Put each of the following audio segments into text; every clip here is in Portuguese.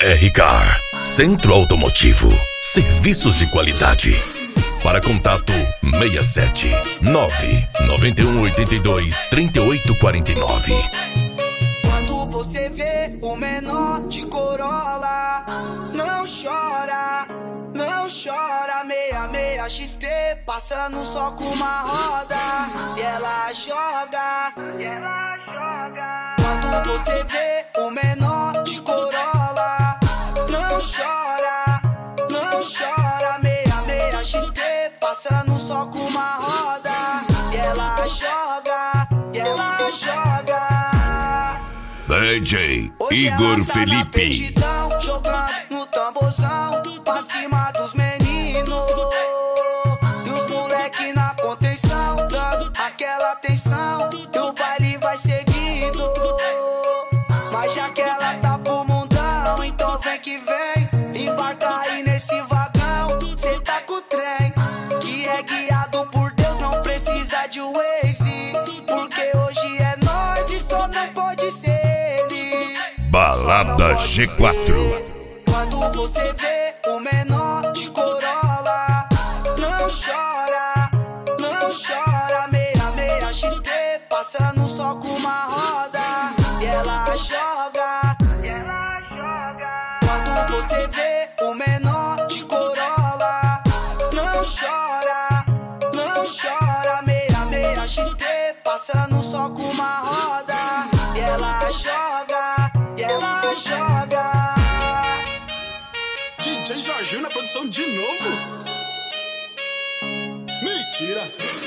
R-Car, Centro Automotivo, serviços de qualidade. Para contato 67 991 82 3849. Quando você vê o menor de Corolla, não chora, não chora. 66 XT passando só com uma roda, e ela joga, e ela joga. Quando você vê o menor de Corolla, não chora, não chora. 66 XT passando só com uma roda, e ela joga, e ela joga. DJ Igor Felipe, jogando no tamborzão pra cima dos meninos, e os moleque na contenção dando aquela atenção, e o baile vai seguindo. Mas já que ela tá pro mundão, então vem que vem, embarca aí nesse vagão. Cê tá com o trem que é guiado por Deus, não precisa de Waze, porque hoje é nós e só não pode ser eles. Balada G4. Quando você vê o menor de Corolla, não chora, não chora. 66 XT passando só com uma roda, e ela joga, e ela joga. Quando você vê o menor de Corolla, não chora, não chora. 66 XT passando só com uma roda, e ela joga, e ela joga. DJ Jorginho na produção de novo? Mentira!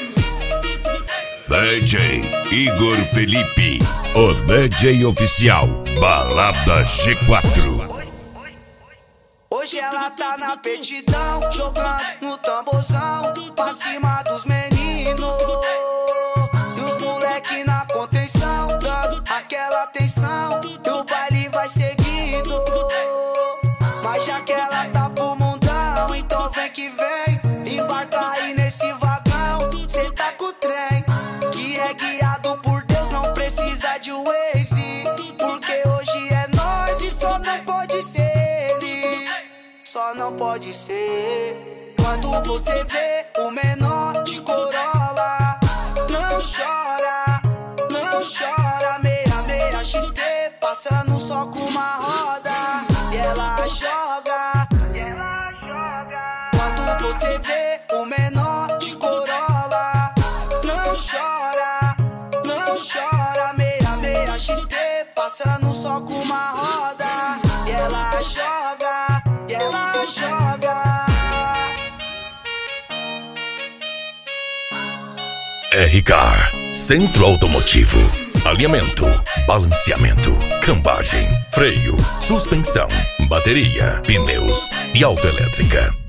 DJ Igor Felipe, o DJ oficial, Balada G4. Hoje ela tá na petidão, jogando no tamborzão pra cima dos meninos, e os moleque na contenção dando aquela atenção, e o baile vai seguindo. Mas já que ela tá pro mundão, então vem que vem, embarca aí nesse vagão. Cê tá com o trem que é guiado por Deus, não precisa de Waze, porque hoje é nós e só não pode ser eles, só não pode ser. Quando você vê o menor de Corolla, não chora, não chora. 66 XT passando só com uma roda, e ela joga, e ela joga. Quando você vê o menor de Corolla, não chora, não chora. 66 XT passando só com uma roda, e ela joga, e ela joga. R-Car, Centro Automotivo, alinhamento, balanceamento, cambagem, freio, suspensão, bateria, pneus e autoelétrica.